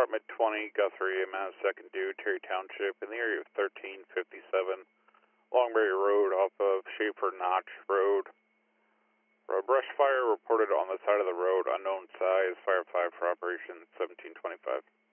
Department 20, Guthrie, EMS, 2nd Due, Terry Township, in the area of 1357 Longberry Road off of Schaefer Notch Road. A brush fire reported on the side of the road, unknown size, Fire 5 for Operation 1725.